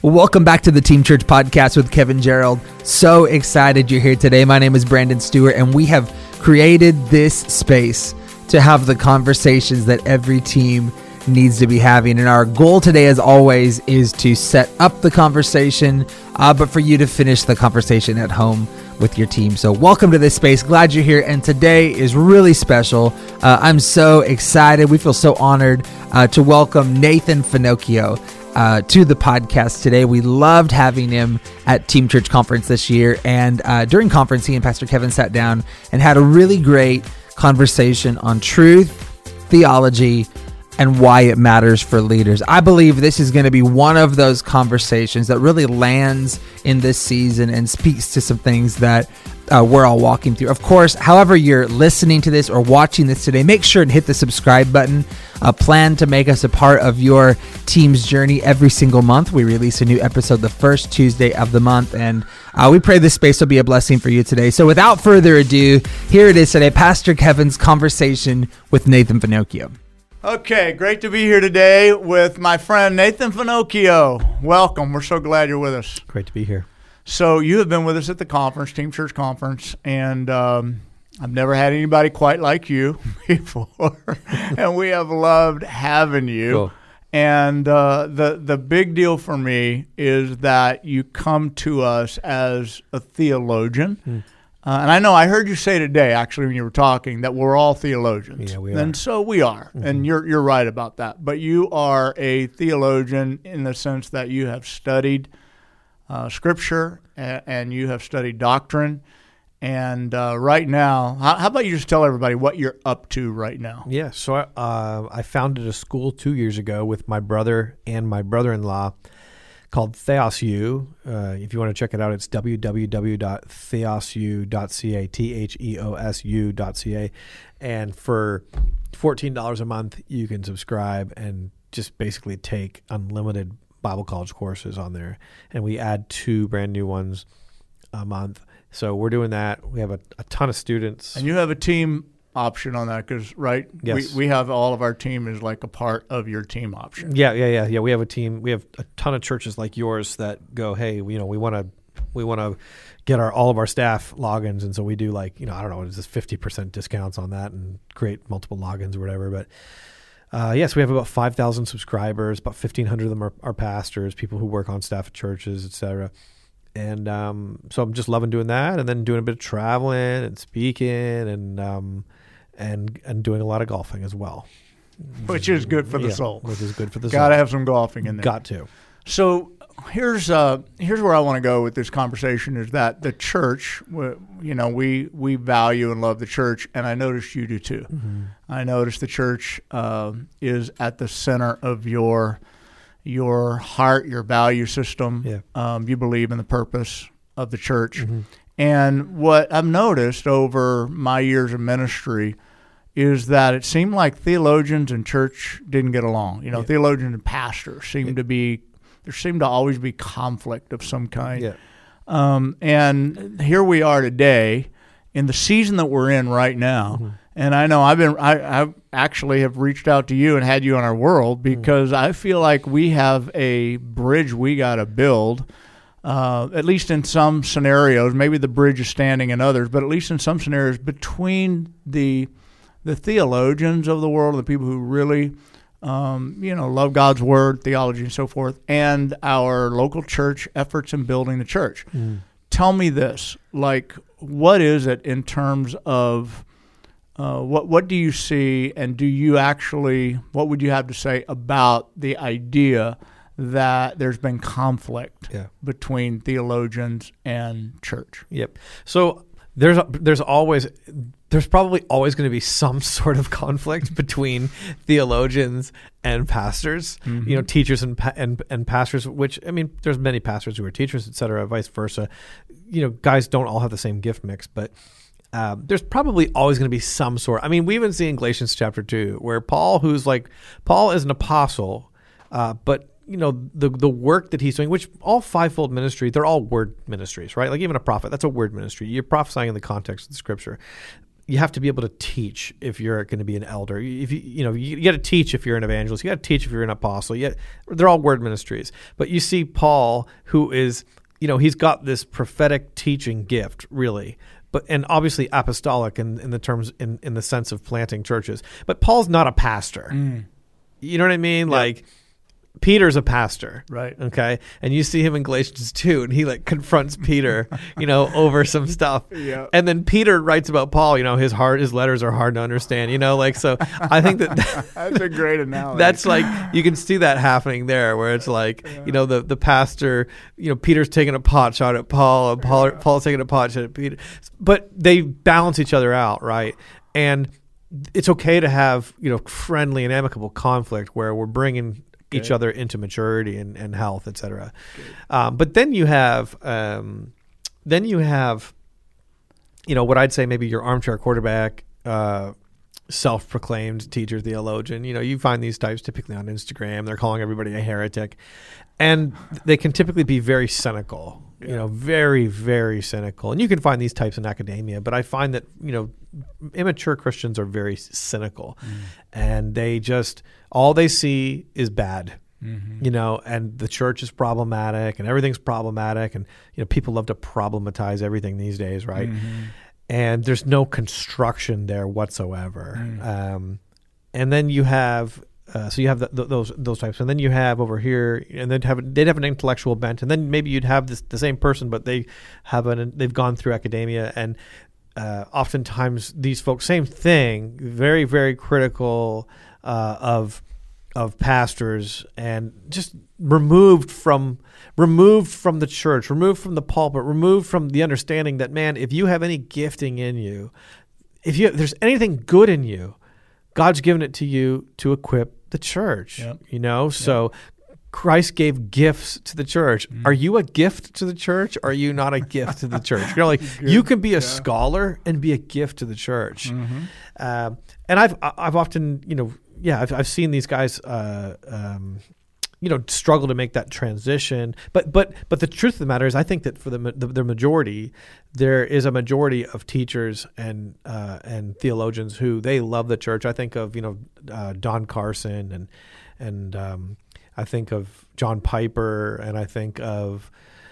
Welcome back to the Team Church Podcast with Kevin Gerald. So excited you're here today. My name is Brandon Stewart, and we have created this space to have the conversations that every team needs to be having. And our goal today, as always, is to set up the conversation, but for you to finish the conversation at home with your team. So welcome to this space. Glad you're here. And today is really special. I'm so excited. We feel so honored to welcome Nathan Finocchio to the podcast today. We loved having him at Team Church Conference this year. And during conference, he and Pastor Kevin sat down and had a really great conversation on truth, theology, and why it matters for leaders. I believe this is going to be one of those conversations that really lands in this season and speaks to some things that we're all walking through. Of course, however you're listening to this or watching this today, make sure and hit the subscribe button. Plan to make us a part of your team's journey every single month. We release a new episode the first Tuesday of the month, and we pray this space will be a blessing for you today. So without further ado, here it is today, Pastor Kevin's conversation with Nathan Finocchio. Okay, great to be here today with my friend Nathan Finocchio. Welcome. We're so glad you're with us. Great to be here. So you have been with us at the conference, Team Church Conference, and I've never had anybody quite like you before, and we have loved having you. Cool. And the big deal for me is that you come to us as a theologian. And I know I heard you say today, actually, when you were talking, that we're all theologians. Yeah, we are. And so we are. Mm-hmm. And you're right about that. But you are a theologian in the sense that you have studied Scripture and you have studied doctrine. And right now, how about you just tell everybody what you're up to right now? Yeah, so I founded a school 2 years ago with my brother and my brother-in-law called Theos U. If you want to check it out, it's www.theosu.ca, theosu.ca. And for $14 a month, you can subscribe and just basically take unlimited Bible college courses on there. And we add 2 brand new ones a month. So we're doing that. We have a ton of students. And you have a team option on that because, right? Yes. We have all of our team is like a part of your team option. Yeah. We have a team. We have a ton of churches like yours that go, hey, we want to get all of our staff logins, and so we do I don't know, it's just 50% discounts on that and create multiple logins or whatever. But yes, we have about 5,000 subscribers. About 1,500 of them are pastors, people who work on staff at churches, etc. And so I'm just loving doing that, and then doing a bit of traveling and speaking and doing a lot of golfing as well. Which is good for the soul. Which is good for the soul. Got to have some golfing in there. Got to. So here's where I want to go with this conversation is that the church, we value and love the church, and I noticed you do too. Mm-hmm. I noticed the church is at the center of your heart, your value system. Yeah. You believe in the purpose of the church. Mm-hmm. And what I've noticed over my years of ministry is that it seemed like theologians and church didn't get along. Yeah. Theologians and pastors seemed to always be conflict of some kind. Yeah. And here we are today in the season that we're in right now. Mm-hmm. And I know I actually have reached out to you and had you on our world because I feel like we have a bridge we got to build. At least in some scenarios, maybe the bridge is standing in others, but at least in some scenarios between the theologians of the world, the people who really, love God's word, theology, and so forth, and our local church efforts in building the church. Tell me this, what is it in terms of what do you see, and what would you have to say about the idea that there's been conflict between theologians and church? Yep. So there's probably always going to be some sort of conflict between theologians and pastors, mm-hmm. Teachers and pastors, which, there's many pastors who are teachers, et cetera, vice versa. Guys don't all have the same gift mix, but there's probably always going to be some sort. We even see in Galatians chapter 2 where Paul is an apostle, but the work that he's doing, which all fivefold ministry, they're all word ministries, right? Like even a prophet, that's a word ministry. You're prophesying in the context of the scripture. you have to be able to teach if you're going to be an elder. If you got to teach if you're an evangelist. You got to teach if you're an apostle. They're all word ministries. But you see Paul, who is, he's got this prophetic teaching gift, really. And obviously apostolic in the terms in the sense of planting churches. But Paul's not a pastor. You know what I mean? Yep. Like Peter's a pastor, right? Okay, and you see him in Galatians 2, and he confronts Peter, over some stuff. Yeah. And then Peter writes about Paul. His letters are hard to understand. So I think that's a great analogy. That's you can see that happening there, where it's the pastor, Peter's taking a pot shot at Paul, and Paul's taking a pot shot at Peter, but they balance each other out, right? And it's okay to have friendly and amicable conflict where we're bringing each other into maturity and health, et cetera. But then you have what I'd say maybe your armchair quarterback, self-proclaimed teacher, theologian. You find these types typically on Instagram. They're calling everybody a heretic. And they can typically be very cynical, very, very cynical. And you can find these types in academia, but I find that, immature Christians are very cynical. And all they see is bad, and the church is problematic and everything's problematic. And, people love to problematize everything these days, right? And there's no construction there whatsoever. And then you have... so you have those types, and then you have over here, and they'd have an intellectual bent, and then maybe you'd have the same person, but they've gone through academia, and oftentimes these folks, same thing, very, very critical of pastors, and just removed from the church, removed from the pulpit, removed from the understanding that, man, if you have any gifting in you, if there's anything good in you, God's given it to you to equip the church. Yep. So Christ gave gifts to the church. Are you a gift to the church, or are you not a gift to the church? You can be a scholar and be a gift to the church. And I've often, I've seen these guys struggle to make that transition. But the truth of the matter is, I think that for the majority, there is a majority of teachers and theologians who they love the church. I think of Don Carson and I think of John Piper, and I think of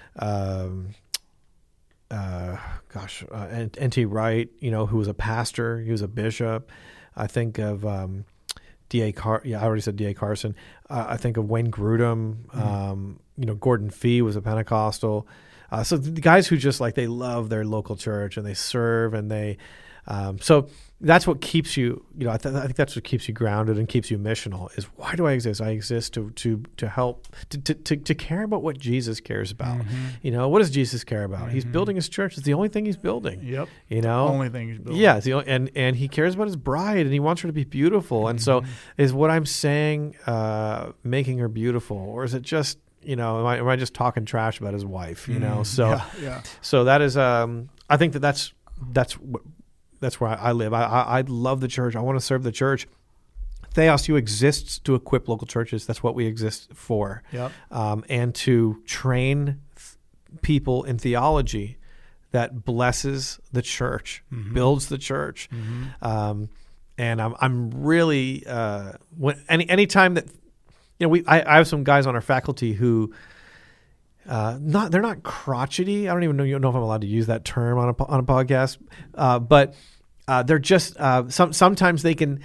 N.T. Wright, who was a pastor, he was a bishop. I think of I already said D.A. Carson. I think of Wayne Grudem. Gordon Fee was a Pentecostal. So the guys who just they love their local church and they serve, and they so that's what keeps you. I think that's what keeps you grounded and keeps you missional. Is why do I exist? I exist to help to care about what Jesus cares about. What does Jesus care about? He's building his church. It's the only thing he's building. Yep. Only thing he's building. Yeah. It's the only, and he cares about his bride, and he wants her to be beautiful. And so, is what I'm saying making her beautiful, or is it just am I just talking trash about his wife? So that is I think that's where I live. I love the church. I want to serve the church. Theos U exists to equip local churches. That's what we exist for. Yep. And to train people in theology that blesses the church, builds the church. And I'm really anytime that I have some guys on our faculty who they're not crotchety. I don't even know if I'm allowed to use that term on a podcast, but they're just sometimes they can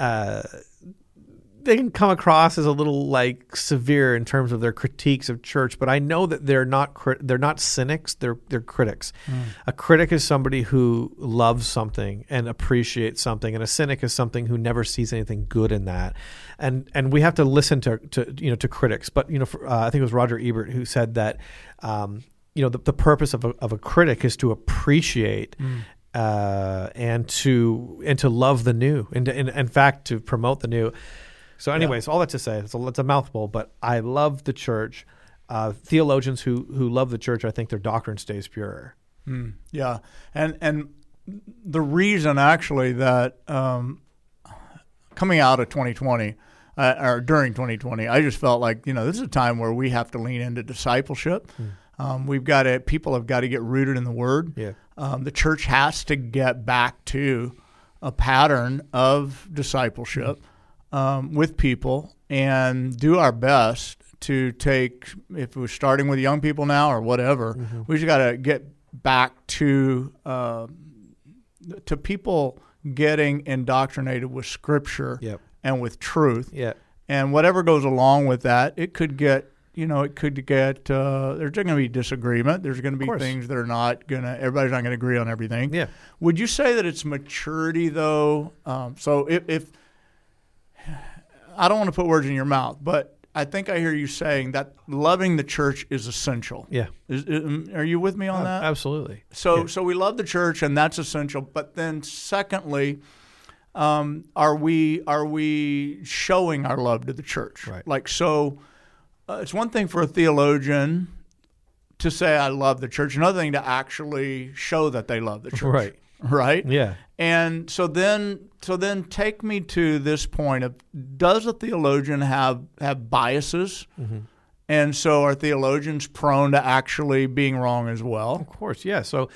come across as a little severe in terms of their critiques of church. But I know that they're not cynics. They're critics. A critic is somebody who loves something and appreciates something, and a cynic is something who never sees anything good in that. And we have to listen to critics. But I think it was Roger Ebert who said that the purpose of a critic is to appreciate and to love the new, and in fact to promote the new. So anyways, all that to say, it's a mouthful, but I love the church. Theologians who love the church, I think their doctrine stays pure. Yeah, and the reason actually that coming out of 2020 or during 2020, I just felt like this is a time where we have to lean into discipleship. People have got to get rooted in the Word. Yeah. The church has to get back to a pattern of discipleship with people and do our best to take, if we're starting with young people now or whatever, we just got to get back to people getting indoctrinated with Scripture and with truth. And whatever goes along with that, it could get, there's going to be disagreement. There's going to be things that are everybody's not going to agree on everything. Yeah. Would you say that it's maturity, though? So if I don't want to put words in your mouth, but I think I hear you saying that loving the church is essential. Yeah. Are you with me on that? Absolutely. So we love the church, and that's essential. But then secondly, are we showing our love to the church? Right. Like, so it's one thing for a theologian to say, I love the church. Another thing to actually show that they love the church. Right? Yeah. And so then take me to this point of, does a theologian have biases? And so are theologians prone to actually being wrong as well? Of course, yeah. So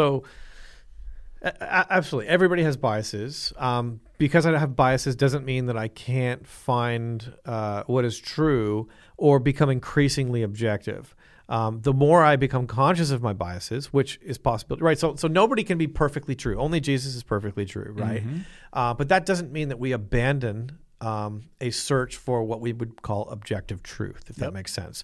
absolutely, everybody has biases. Because I have biases doesn't mean that I can't find what is true or become increasingly objective. The more I become conscious of my biases, which is possible, right? So nobody can be perfectly true. Only Jesus is perfectly true, right? But that doesn't mean that we abandon a search for what we would call objective truth, if that makes sense.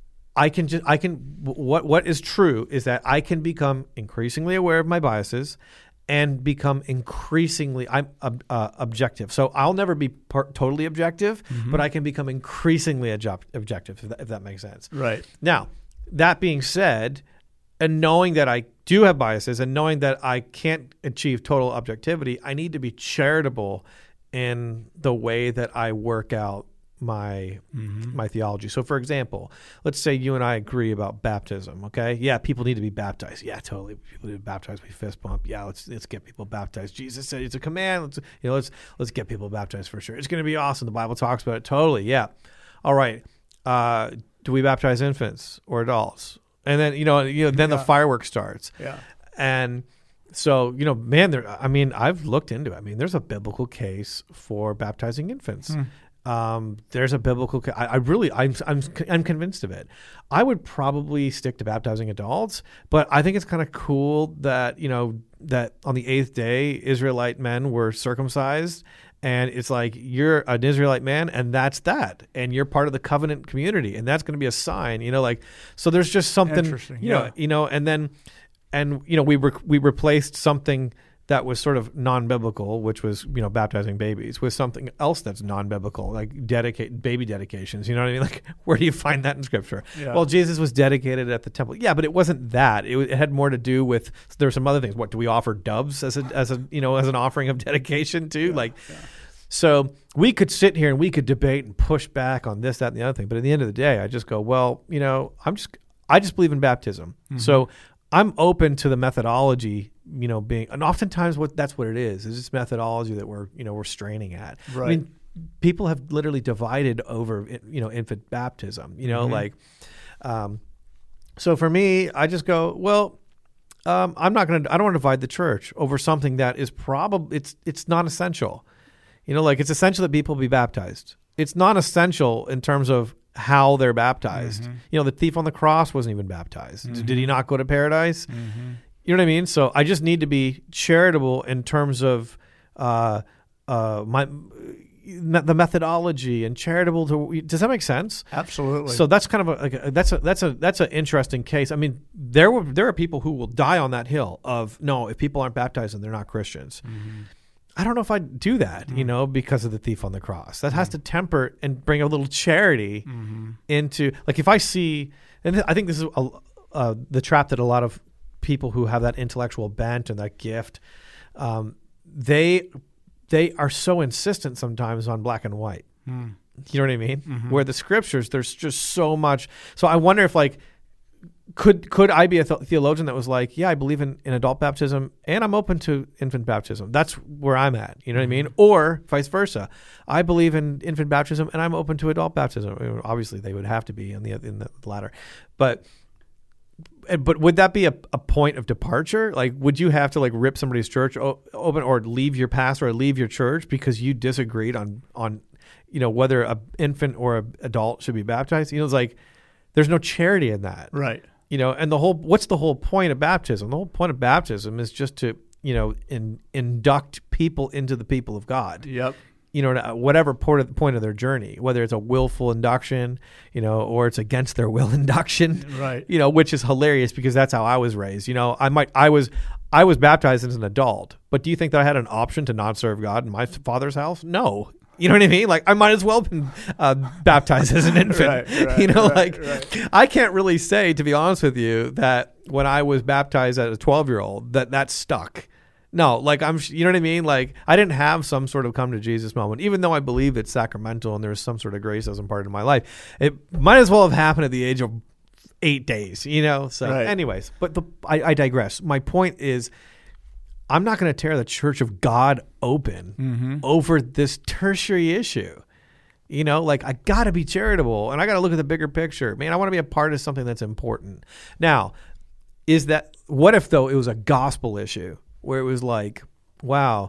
What is true is that I can become increasingly aware of my biases and become increasingly objective. So I'll never be totally objective, but I can become increasingly objective, if that makes sense. Right. Now, that being said, and knowing that I do have biases and knowing that I can't achieve total objectivity, I need to be charitable in the way that I work out my theology. So, for example, let's say you and I agree about baptism. Okay, yeah, people need to be baptized. Yeah, totally. People need to be baptized. We fist bump. Yeah, let's get people baptized. Jesus said it's a command. Let's get people baptized for sure. It's going to be awesome. The Bible talks about it. Totally. Yeah. All right. Do we baptize infants or adults? And then then the fireworks starts. Yeah. And so man, I've looked into it. There's a biblical case for baptizing infants. There's a biblical. I'm convinced of it. I would probably stick to baptizing adults, but I think it's kind of cool that that on the 8th day Israelite men were circumcised, and it's like you're an Israelite man, and that's that, and you're part of the covenant community, and that's going to be a sign. So there's just something. Interesting. We replaced something that was sort of non-biblical, which was, baptizing babies, with something else that's non-biblical, like baby dedications. You know what I mean? Like, where do you find that in Scripture? Yeah. Well, Jesus was dedicated at the temple. Yeah, but it wasn't that. It had more to do with, there were some other things. What, do we offer doves as an offering of dedication too? So we could sit here and we could debate and push back on this, that, and the other thing. But at the end of the day, I just go, well, I just believe in baptism. So I'm open to the methodology, being, and oftentimes that's what it is. It's just methodology that we're straining at. Right. People have literally divided over, infant baptism, so for me, I just go, well, I don't want to divide the church over something that is it's not essential. It's essential that people be baptized. It's not essential in terms of how they're baptized. The thief on the cross wasn't even baptized. Did he not go to paradise? You know what I mean? So I just need to be charitable in terms of the methodology, and charitable to. Does that make sense? Absolutely. So that's kind of that's an interesting case. There are people who will die on that hill of, no, if people aren't baptized, then they're not Christians. I don't know if I'd do that, because of the thief on the cross. That has to temper and bring a little charity into, like, if I see, and I think this is the trap that a lot of people who have that intellectual bent and that gift, they are so insistent sometimes on black and white. You know what I mean? Where the Scriptures, there's just so much. So I wonder if, like, could I be a theologian that was like, yeah, I believe in adult baptism and I'm open to infant baptism. That's where I'm at. You know what I mean? Or vice versa. I believe in infant baptism and I'm open to adult baptism. Obviously, they would have to be in the latter. But But would that be a point of departure? Like, would you have to like rip somebody's church open or leave your pastor or leave your church because you disagreed on whether an infant or an adult should be baptized? It's like there's no charity in that. Right. And what's the whole point of baptism? The whole point of baptism is just to, induct people into the people of God. Yep. Whatever point of their journey, whether it's a willful induction, or it's against their will induction, right? Which is hilarious because that's how I was raised. I was baptized as an adult, but do you think that I had an option to not serve God in my father's house? No. You know what I mean? Like I might as well have been baptized as an infant. Right. I can't really say, to be honest with you, that when I was baptized as a 12-year-old, that stuck. No, like you know what I mean? Like I didn't have some sort of come to Jesus moment, even though I believe it's sacramental and there's some sort of grace as a part of my life. It might as well have happened at the age of 8 days, So right. anyways, but I digress. My point is I'm not going to tear the church of God open over this tertiary issue. Like I got to be charitable and I got to look at the bigger picture. Man, I want to be a part of something that's important. Now, what if though it was a gospel issue? Where it was like, wow,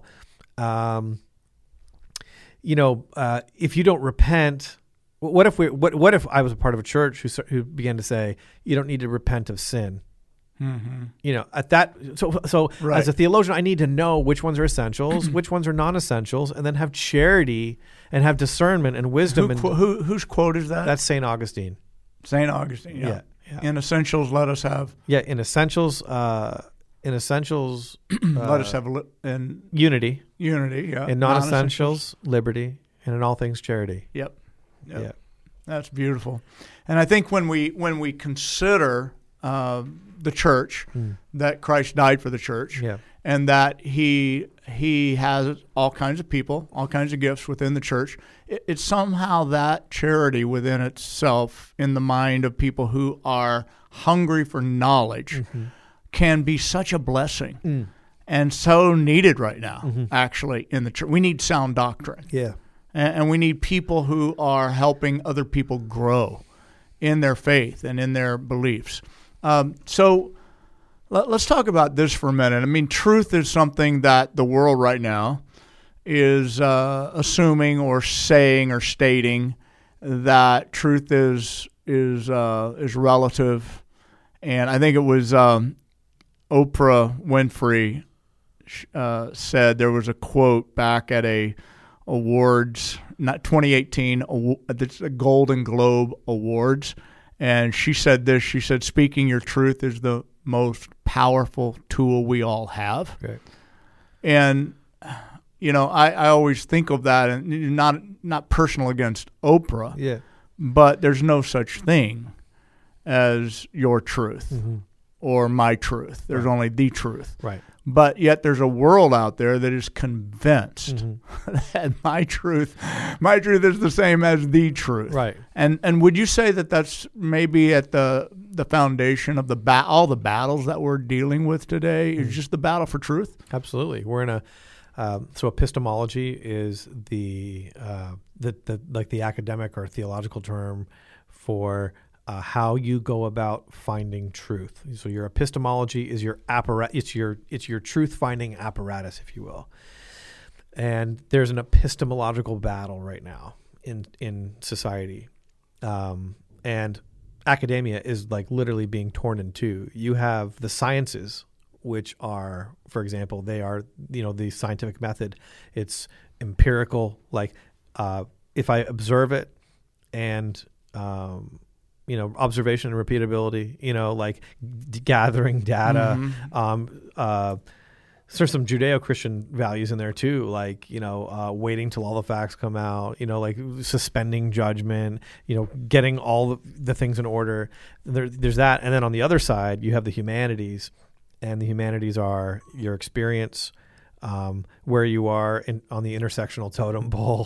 if you don't repent, what if I was a part of a church who began to say you don't need to repent of sin? Mm-hmm. At that, so right. As a theologian, I need to know which ones are essentials, which ones are non-essentials, and then have charity and have discernment and wisdom. Whose quote is that? That's St. Augustine. St. Augustine. Yeah. In essentials, let us have. Yeah. In essentials. Let us have unity. Unity, yeah. In non-essentials, liberty, and in all things, charity. Yep. That's beautiful. And I think when we consider the church, that Christ died for the church, and that he has all kinds of people, all kinds of gifts within the church, it's somehow that charity within itself in the mind of people who are hungry for knowledge can be such a blessing and so needed right now, actually, in the church. We need sound doctrine. Yeah. And we need people who are helping other people grow in their faith and in their beliefs. So let's talk about this for a minute. I mean, truth is something that the world right now is assuming or saying or stating that truth is relative. And I think it was Oprah Winfrey said, there was a quote back at a awards, not 2018, it's a Golden Globe Awards, and she said this. She said, "Speaking your truth is the most powerful tool we all have." Okay. And I always think of that, and not personal against Oprah, but there's no such thing as your truth. Or my truth. There's only the truth. Right. But yet there's a world out there that is convinced that my truth is the same as the truth. Right. And would you say that that's maybe at the foundation of all the battles that we're dealing with today is just the battle for truth? Absolutely. We're in so epistemology is the academic or theological term for how you go about finding truth. So your epistemology is your apparatus. It's your truth finding apparatus, if you will. And there's an epistemological battle right now in society, and academia is like literally being torn in two. You have the sciences, which are, for example, they are the scientific method. It's empirical. Like if I observe it and observation and repeatability, like gathering data. There's some Judeo-Christian values in there too, like, waiting till all the facts come out, like suspending judgment, getting all the things in order. There's that. And then on the other side, you have the humanities, and the humanities are your experience, where you are on the intersectional totem pole,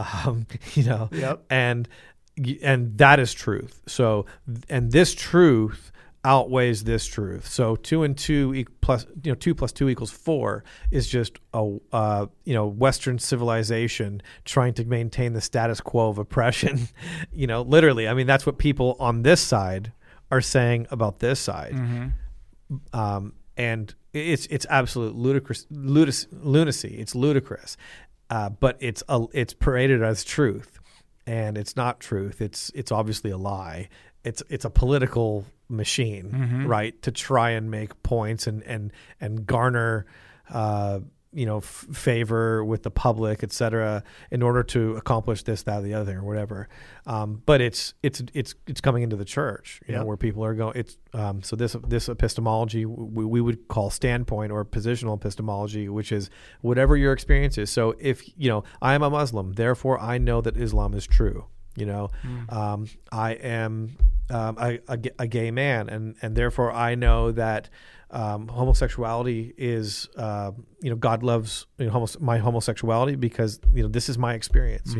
and that is truth. So, and this truth outweighs this truth. So 2 and 2 plus 2 plus 2 equals 4 is just a Western civilization trying to maintain the status quo of oppression. Literally, I mean, that's what people on this side are saying about this side. And it's absolute lunacy. It's ludicrous, but it's paraded as truth, and it's not truth. It's obviously a lie. It's a political machine, right? To try and make points and garner, favor with the public, et cetera, in order to accomplish this, that, or the other thing, or whatever. But it's coming into the church, you know, where people are going. So this epistemology we would call standpoint or positional epistemology, which is whatever your experience is. So if I am a Muslim, therefore I know that Islam is true. I am a gay man, and therefore I know that homosexuality is, God loves my homosexuality because this is my experience.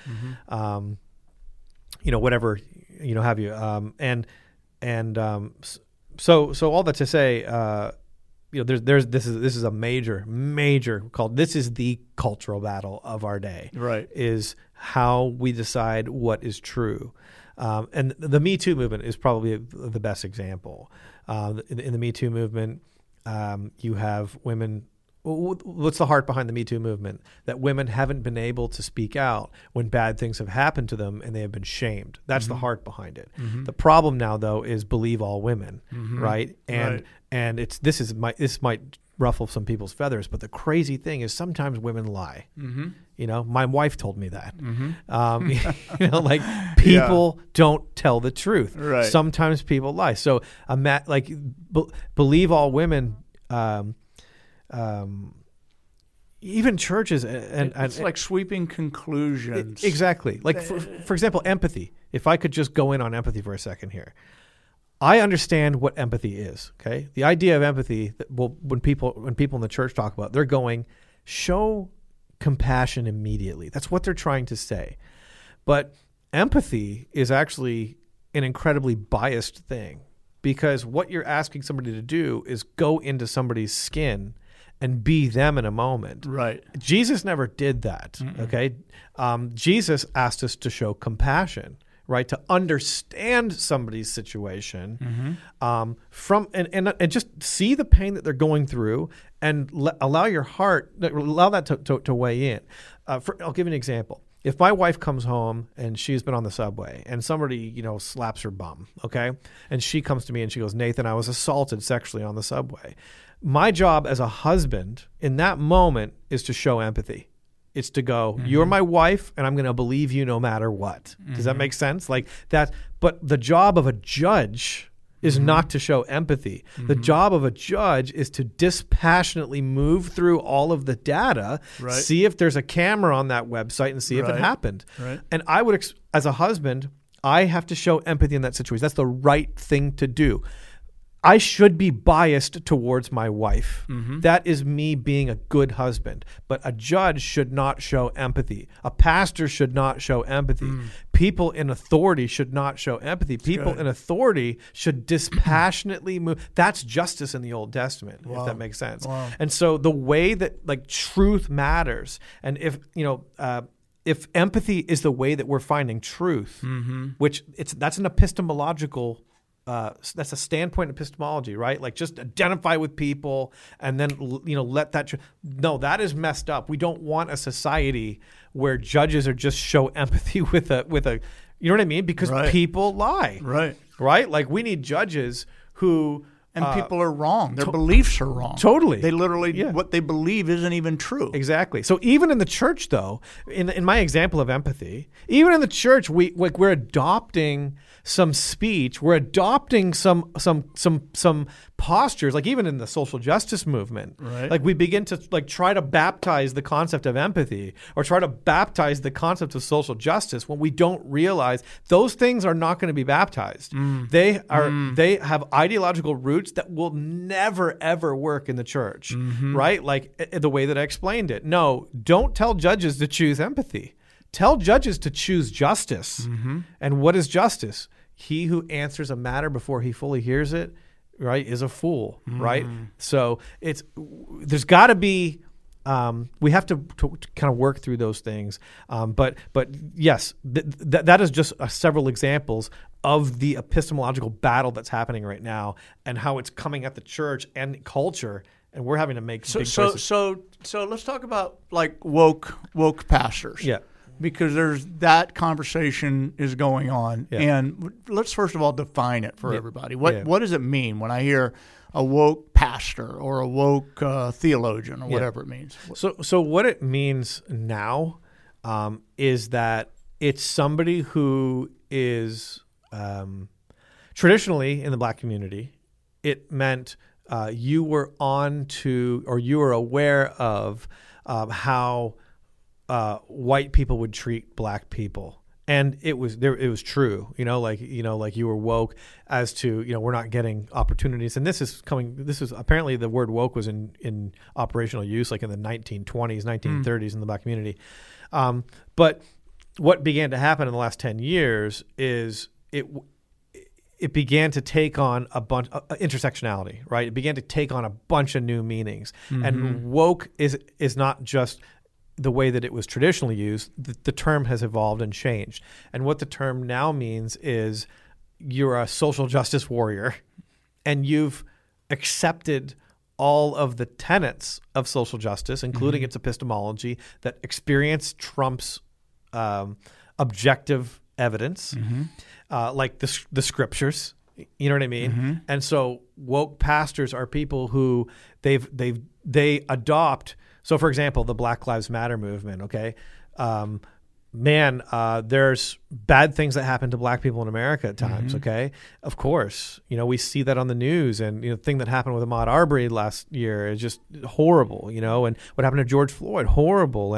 Whatever have you. So all that to say, this is a major called. This is the cultural battle of our day. Right. Is how we decide what is true. And the Me Too movement is probably the best example. In the Me Too movement, you have women. What's the heart behind the Me Too movement? That women haven't been able to speak out when bad things have happened to them and they have been shamed. That's the heart behind it. The problem now, though, is believe all women, right? And this might ruffle some people's feathers, but the crazy thing is sometimes women lie. My wife told me that. People don't tell the truth. Right. Sometimes people lie. So believe all women. Even churches and it's like sweeping conclusions. Exactly. Like for example, empathy. If I could just go in on empathy for a second here. I understand what empathy is. Okay, the idea of empathy. When people in the church talk about, they're going, show compassion immediately. That's what they're trying to say. But empathy is actually an incredibly biased thing, because what you're asking somebody to do is go into somebody's skin and be them in a moment. Right. Jesus never did that. Okay. Jesus asked us to show compassion. Right, to understand somebody's situation, and just see the pain that they're going through, and allow that to weigh in. I'll give you an example. If my wife comes home and she's been on the subway and somebody slaps her bum, okay, and she comes to me and she goes, "Nathan, I was assaulted sexually on the subway." My job as a husband in that moment is to show empathy. It's to go, you're my wife, and I'm going to believe you no matter what. Does that make sense? Like that. But the job of a judge is not to show empathy. The job of a judge is to dispassionately move through all of the data, see if there's a camera on that website, and see if it happened. Right. And I would, as a husband, I have to show empathy in that situation. That's the right thing to do. I should be biased towards my wife. That is me being a good husband. But a judge should not show empathy. A pastor should not show empathy. People in authority should not show empathy. People in authority should dispassionately move. That's justice in the Old Testament, if that makes sense. Wow. And so the way that truth matters, and if empathy is the way that we're finding truth, which that's an epistemological. That's a standpoint epistemology, right? Like just identify with people and then let that. No, that is messed up. We don't want a society where judges are just show empathy with a. You know what I mean? Because people lie, right? Like we need judges who. And people are wrong. Their beliefs are wrong. Totally. They literally, what they believe isn't even true. Exactly. So even in the church, though, in my example of empathy, even in the church, we're adopting some speech. We're adopting some postures, like even in the social justice movement. Right. Like we begin to try to baptize the concept of empathy or try to baptize the concept of social justice when we don't realize those things are not going to be baptized. They have ideological roots that will never, ever work in the church, right? Like the way that I explained it. No, don't tell judges to choose empathy. Tell judges to choose justice. And what is justice? He who answers a matter before he fully hears it, right, is a fool, right? So there's got to be we have to kind of work through those things. But yes, that is just several examples of the epistemological battle that's happening right now, and how it's coming at the church and culture, and we're having to make big choices. So let's talk about like woke pastors. Yeah. Because there's that conversation is going on, and let's first of all define it for everybody. What does it mean when I hear a woke pastor or a woke theologian or whatever it means? So what it means now is that it's somebody who is traditionally in the black community. It meant you were on to, or you were aware of how white people would treat black people, and it was true. Like you were woke as to we're not getting opportunities, and this is apparently the word woke was in operational use like in the 1920s, 1930s in the black community. But what began to happen in the last 10 years is it began to take on a bunch of intersectionality, right? It began to take on a bunch of new meanings, and woke is not just the way that it was traditionally used. The term has evolved and changed. And what the term now means is you're a social justice warrior, and you've accepted all of the tenets of social justice, including its epistemology, that experience trumps objective evidence, like the scriptures. You know what I mean? And so woke pastors are people who they adopt. So, for example, the Black Lives Matter movement, okay? There's bad things that happen to black people in America at times, okay? Of course. We see that on the news, and the thing that happened with Ahmaud Arbery last year is just horrible, and what happened to George Floyd, horrible.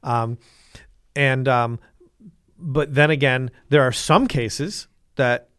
But then again, there are some cases that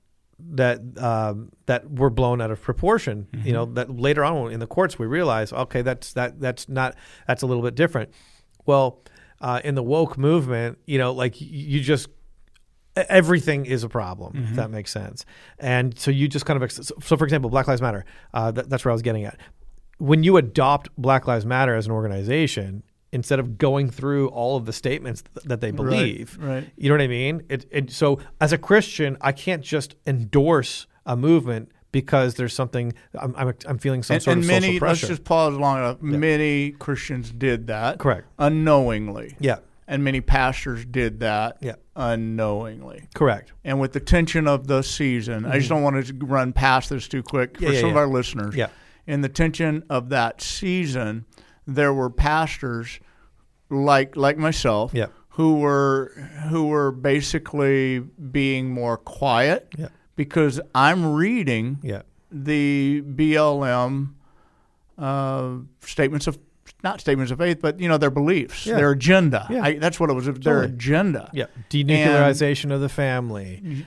were blown out of proportion. That later on in the courts we realize, okay, that's a little bit different. Well, in the woke movement, you just everything is a problem, if that makes sense. And so you just kind of so for example, Black Lives Matter. That's where I was getting at. When you adopt Black Lives Matter as an organization, instead of going through all of the statements that they believe. Right. You know what I mean? So as a Christian, I can't just endorse a movement because there's something I'm feeling some sort of social pressure. Let's just pause long enough. Yeah. Many Christians did that. Correct. Unknowingly. Yeah. And many pastors did that unknowingly. Correct. And with the tension of the season, I just don't want to run past this too quick for some of our listeners. Yeah. In the tension of that season, there were pastors like myself who were basically being more quiet because I'm reading the BLM statements of faith, but their beliefs, their agenda. That's what it was. Their agenda. Yeah, denuclearization of the family.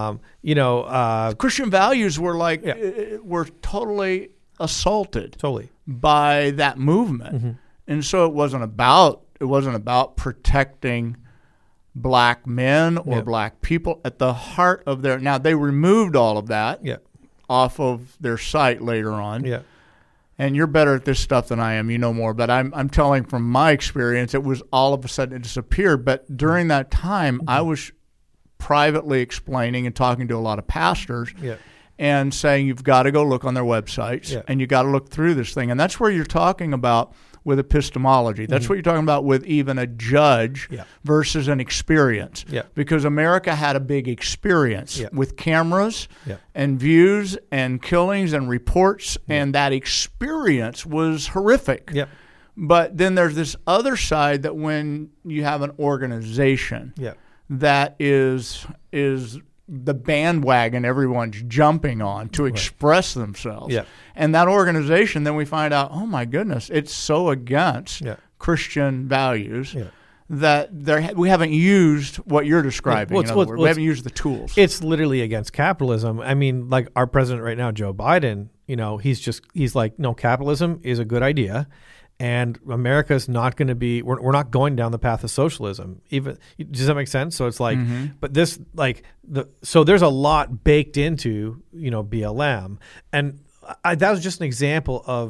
Christian values were were totally assaulted. Totally. By that movement. And so it wasn't about protecting black men or black people at the heart of their. Now they removed all of that off of their site later on. Yeah. And you're better at this stuff than I am. You know more, but I'm telling from my experience, it was all of a sudden it disappeared. But during that time, I was privately explaining and talking to a lot of pastors. Yeah. And saying you've got to go look on their websites and you got to look through this thing. And that's where you're talking about with epistemology. That's what you're talking about with even a judge versus an experience. Yeah. Because America had a big experience with cameras and views and killings and reports, and that experience was horrific. Yeah. But then there's this other side that when you have an organization that is the bandwagon everyone's jumping on to express themselves. Yeah. And that organization, then we find out, oh my goodness, it's so against Christian values that we haven't used what you're describing. We haven't used the tools. It's literally against capitalism. I mean, like our president right now, Joe Biden, he's like, no, capitalism is a good idea. And America's not going to be. We're not going down the path of socialism. Even does that make sense? So it's like, but this so there's a lot baked into BLM, and that was just an example of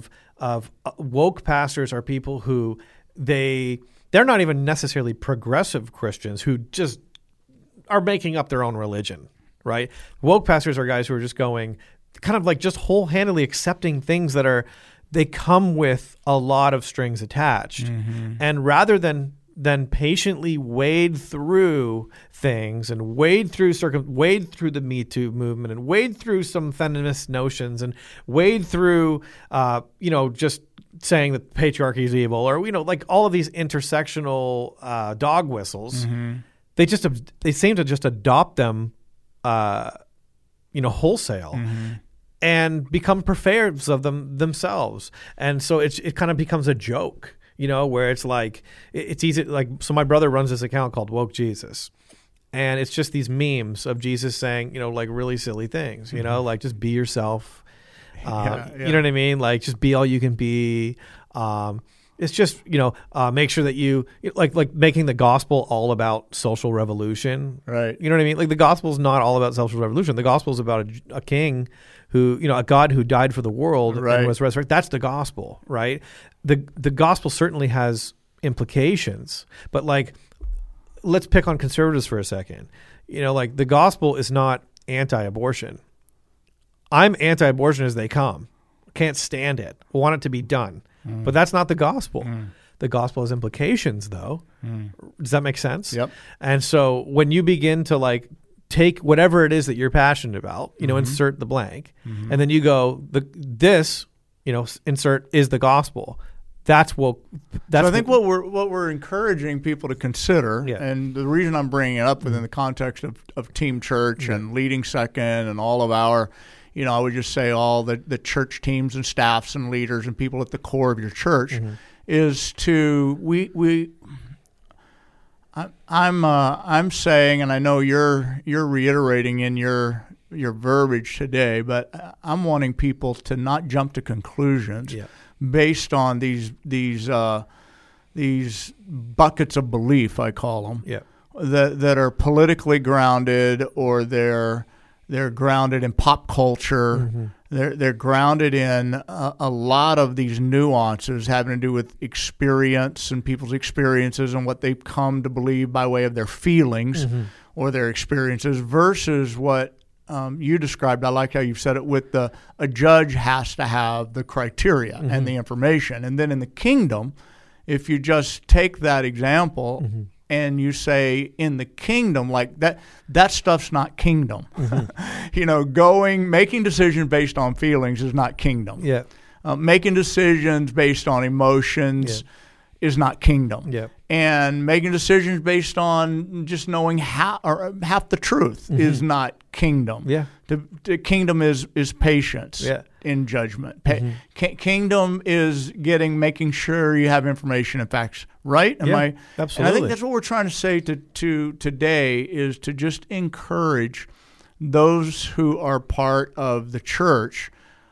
woke pastors are people who they're not even necessarily progressive Christians who just are making up their own religion, right? Woke pastors are guys who are just going kind of like just wholeheartedly accepting things that they come with a lot of strings attached. And rather than patiently wade through things and wade through the Me Too movement and wade through some feminist notions and wade through, just saying that patriarchy is evil or, like all of these intersectional dog whistles, they seem to just adopt them, wholesale. And become purveyors of them themselves. And so it kind of becomes a joke. Where it's like, it's easy. Like, so my brother runs this account called Woke Jesus. And it's just these memes of Jesus saying, like really silly things, like just be yourself. You know what I mean? Like just be all you can be. It's just, make sure that you like making the gospel all about social revolution. Right. You know what I mean? Like the gospel is not all about social revolution. The gospel is about a king who, a God who died for the world and was resurrected. That's the gospel, right? The gospel certainly has implications, but like, let's pick on conservatives for a second. Like the gospel is not anti-abortion. I'm anti-abortion as they come. Can't stand it. Want it to be done. But that's not the gospel. The gospel has implications, though. Does that make sense? Yep. And so when you begin to like take whatever it is that you're passionate about, insert the blank, and then you go, insert is the gospel. That's what. So I think what we're encouraging people to consider, and the reason I'm bringing it up within the context of Team Church and Leading Second and all of our, I would just say all the church teams and staffs and leaders and people at the core of your church, is to I'm saying, and I know you're reiterating in your verbiage today, but I'm wanting people to not jump to conclusions based on these buckets of belief, I call them, that are politically grounded, or they're grounded in pop culture. They're grounded in a lot of these nuances having to do with experience and people's experiences and what they've come to believe by way of their feelings or their experiences versus what you described. I like how you've said it with a judge has to have the criteria and the information. And then in the kingdom, if you just take that example and you say in the kingdom, like that stuff's not kingdom. Making decisions based on feelings is not kingdom. Making decisions based on emotions is not kingdom. And making decisions based on just knowing half the truth is not kingdom. The kingdom is patience in judgment. Kingdom is making sure you have information and facts. Right? Am I? Absolutely. And I think that's what we're trying to say to today is to just encourage those who are part of the church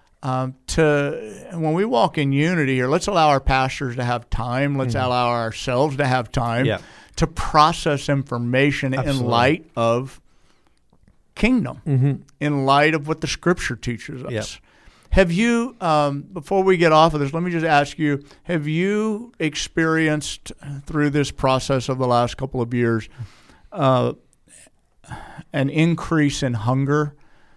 to, when we walk in unity here, let's allow our pastors to have time. Let's allow ourselves to have time to process information in light of kingdom, in light of what the Scripture teaches us. Have you, before we get off of this, let me just ask you, have you experienced through this process of the last couple of years an increase in hunger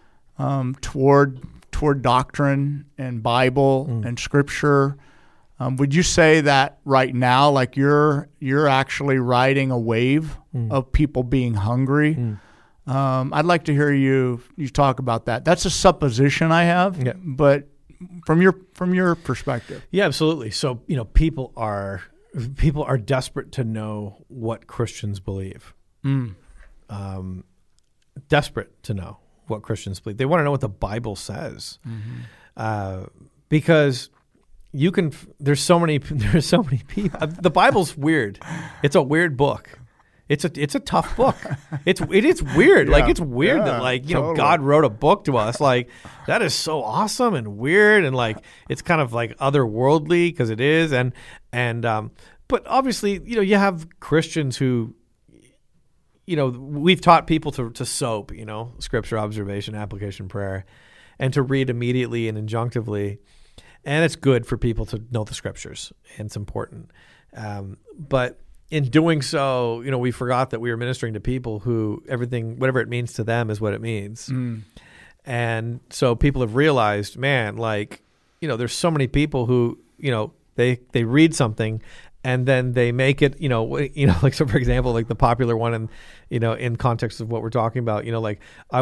toward doctrine and Bible and Scripture? Would you say that right now, like you're actually riding a wave of people being hungry? I'd like to hear you talk about that. That's a supposition I have, but from your perspective. Yeah, absolutely. So, people are desperate to know what Christians believe. Desperate to know what Christians believe. They want to know what the Bible says. Because there's so many people. The Bible's weird. It's a weird book. It's a tough book. It is weird. Like it's weird that totally. God wrote a book to us. Like that is so awesome and weird and like it's kind of like otherworldly because it is and but obviously you have Christians who we've taught people to SOAP, Scripture, observation, application, prayer, and to read immediately and injunctively. and it's good for people to know the scriptures, and it's important. But in doing so, we forgot that we were ministering to people who everything, whatever it means to them, is what it means. And so people have realized, man, there's so many people who, they read something and then they make it, so for example, like the popular one in context of what we're talking about, I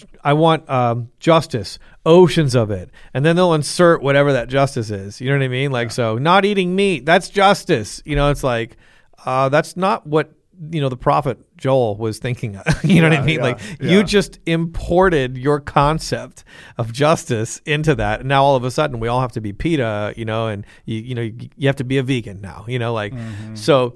want justice, oceans of it. And then they'll insert whatever that justice is. You know what I mean? So not eating meat, that's justice. It's like, that's not what, the prophet Joel was thinking of. You know what I mean? You just imported your concept of justice into that. And now all of a sudden we all have to be PETA, and you have to be a vegan now, So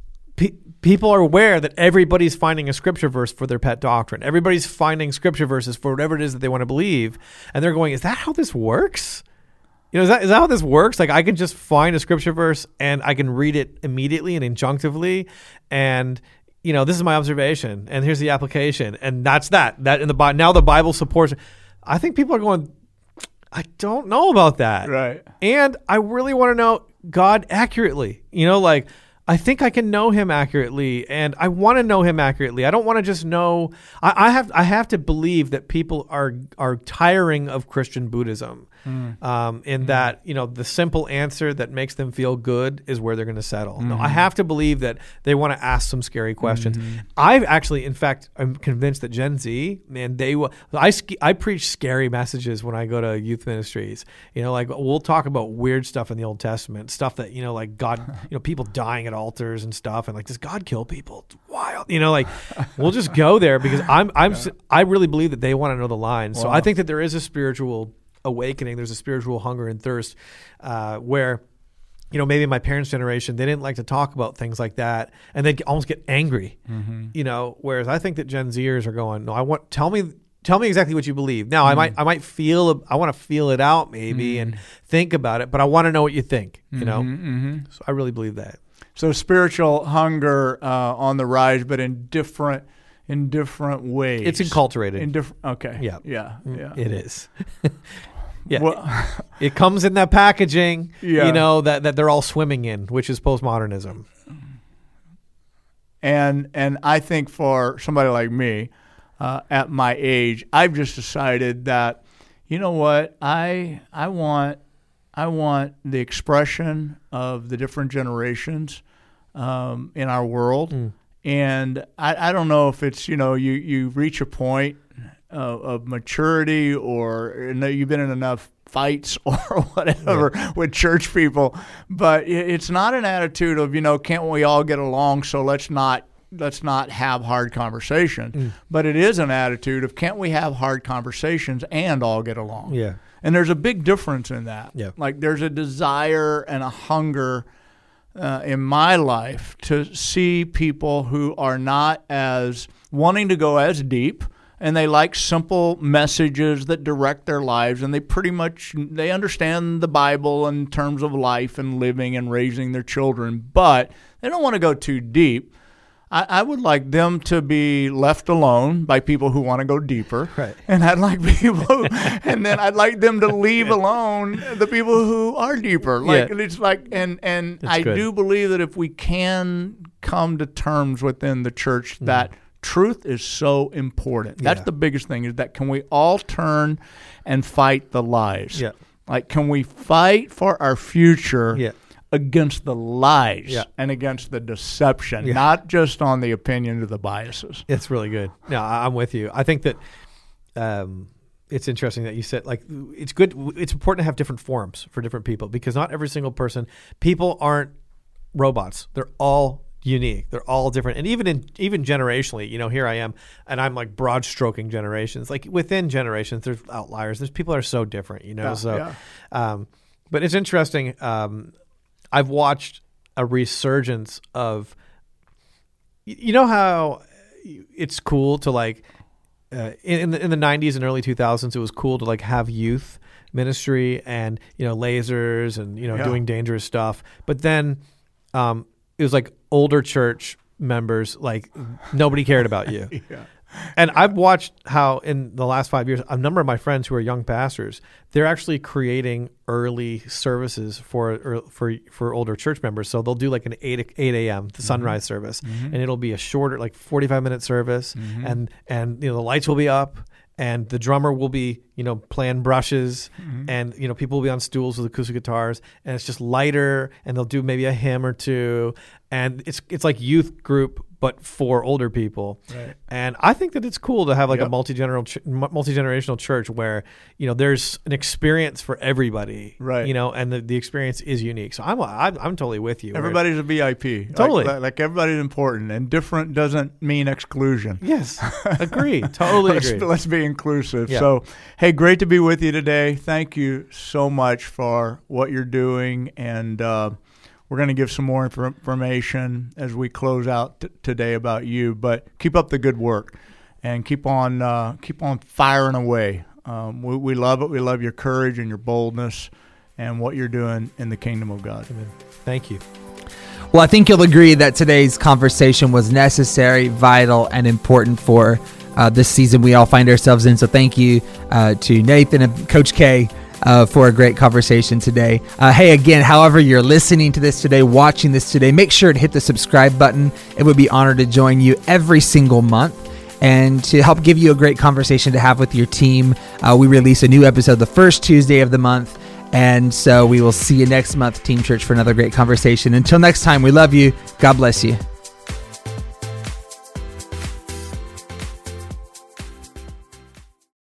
people are aware that everybody's finding a scripture verse for their pet doctrine. Everybody's finding scripture verses for whatever it is that they want to believe. And they're going, is that how this works? Is that how this works? I can just find a scripture verse and I can read it immediately and injunctively, and this is my observation, and here's the application, and that's that. That in the Bible now, the Bible supports it. I think people are going, I don't know about that, right? And I really want to know God accurately. I think I can know Him accurately, and I want to know Him accurately. I don't want to just know. I have to believe that people are tiring of Christian Buddhism. In that, the simple answer that makes them feel good is where they're going to settle. No, I have to believe that they want to ask some scary questions. I've actually, in fact, I'm convinced that Gen Z, man, they will. I preach scary messages when I go to youth ministries. We'll talk about weird stuff in the Old Testament, stuff that, like God, people dying at altars and stuff, and does God kill people? It's wild. We'll just go there because I really believe that they want to know the lines. So I think that there is a spiritual awakening. There's a spiritual hunger and thirst where, maybe my parents' generation, they didn't like to talk about things like that, and they'd almost get angry. Whereas I think that Gen Zers are going, no, tell me exactly what you believe. Now I might want to feel it out maybe and think about it, but I want to know what you think. So I really believe that. So spiritual hunger on the rise, but in different ways. It's enculturated. Okay. Yeah. It is. Yeah. Well, it comes in that packaging, that they're all swimming in, which is postmodernism. And I think for somebody like me, at my age, I've just decided that, you know what, I want the expression of the different generations in our world. And I don't know if it's, you reach a point of maturity or you've been in enough fights or whatever with church people, but it's not an attitude of, can't we all get along, so let's not have hard conversation. But it is an attitude of, can't we have hard conversations and all get along? Yeah. And there's a big difference in that. Yeah. There's a desire and a hunger in my life to see people who are not as wanting to go as deep, and they like simple messages that direct their lives, and they understand the Bible in terms of life and living and raising their children, but they don't want to go too deep. I would like them to be left alone by people who want to go deeper. Right. And I'd like people, and then I'd like them to leave alone the people who are deeper. It's I do believe that if we can come to terms within the church that truth is so important. That's the biggest thing, is that can we all turn and fight the lies? Yeah. Can we fight for our future against the lies and against the deception, not just on the opinion of the biases? It's really good. No, I'm with you. I think that it's interesting that you said, it's good. It's important to have different forums for different people, because not every single people aren't robots. They're all unique. They're all different. And even generationally, here I am, and I'm broad stroking generations. Within generations, there's outliers. There's people that are so different, but it's interesting. I've watched a resurgence of, how it's cool to in the 90s and early 2000s, it was cool to have youth ministry and, lasers and, doing dangerous stuff. But then it was older church members, nobody cared about you. And I've watched how in the last 5 years, a number of my friends who are young pastors, they're actually creating early services for older church members. So they'll do like an 8 a.m. the sunrise service, and it'll be a shorter, like 45-minute service, and the lights will be up. And the drummer will be, playing brushes, and people will be on stools with acoustic guitars, and it's just lighter. And they'll do maybe a hymn or two, and it's like youth group, but for older people. Right. And I think that it's cool to have like a multi-generational church where there's an experience for everybody, right? And the experience is unique. So I'm totally with you. Everybody's a VIP, totally. Like everybody's important, and different doesn't mean exclusion. Yes, agree, totally agree. Let's be inclusive. Yeah. So, hey, great to be with you today. Thank you so much for what you're doing, and we're going to give some more information as we close out today about you. But keep up the good work, and keep on firing away. We love it. We love your courage and your boldness, and what you're doing in the kingdom of God. Amen. Thank you. Well, I think you'll agree that today's conversation was necessary, vital, and important for this season we all find ourselves in. So thank you to Nathan and Coach K for a great conversation today. Hey, again, however you're listening to this today, watching this today, make sure to hit the subscribe button. It would be honored to join you every single month. And to help give you a great conversation to have with your team, we release a new episode the first Tuesday of the month. And so we will see you next month, Team Church, for another great conversation. Until next time, we love you. God bless you.